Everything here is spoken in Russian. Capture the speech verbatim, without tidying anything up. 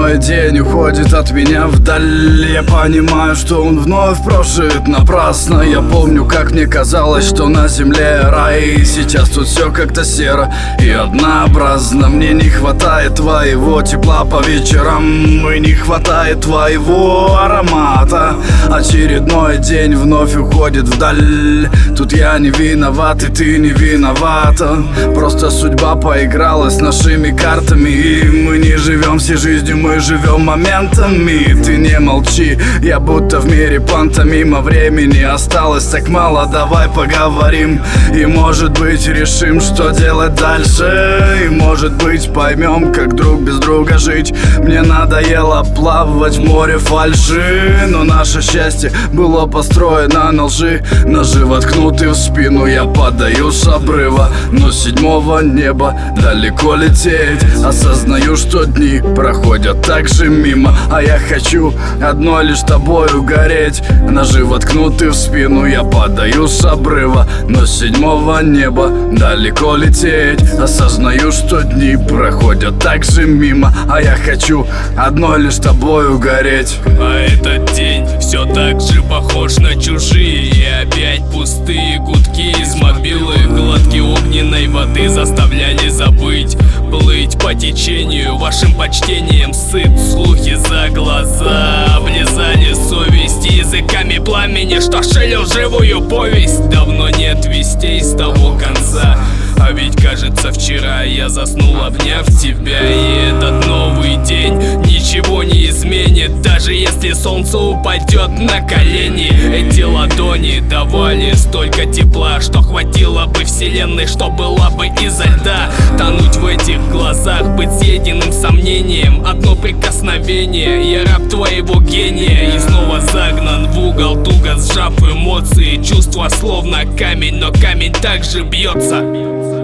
Очередной день уходит от меня вдаль. Я понимаю, что он вновь прожит напрасно. Я помню, как мне казалось, что на земле рай. Сейчас тут все как-то серо и однообразно. Мне не хватает твоего тепла по вечерам, и не хватает твоего аромата. Очередной день вновь уходит вдаль. Тут я не виноват, и ты не виновата. Просто судьба поиграла с нашими картами, и мы не живем всей жизнью, мы живем моментами. Ты не молчи, я будто в мире пантомима. Времени осталось так мало, давай поговорим. И может быть решим, что делать дальше. И может быть поймем, как друг без друга жить. Мне надоело плавать в море фальши, но наше счастье было построено на лжи. Ножи воткнуты в спину, я падаю с обрыва, но с седьмого неба далеко лететь. Осознаю, что дни проходят так же мимо, а я хочу одной лишь тобою гореть. Ножи воткнуты в спину, я падаю с обрыва, но с седьмого неба далеко лететь. Осознаю, что дни проходят так же мимо, а я хочу одной лишь тобою гореть. А этот день все так же похож на чужие. И опять пустые гудки из мобилы. Глотки огненной воды заставляли забыть, плыть по течению. Вашим почтением сыт, слухи за глаза облизали совесть языками пламени, что шелил живую повесть. Давно нет вестей с того конца, а ведь кажется вчера я заснул, обняв тебя. И этот новый день ничего не изменит, даже если солнце упадет на колени. Эти ладони давали столько тепла, что хватило бы вселенной, что была бы изо льда. Тонуть в этих глазах, быть съеденным сомнением. Одно прикосновение, я раб твоего гения. И снова загнан в угол, туго сжав эмоции. Чувства словно камень, но камень также бьется.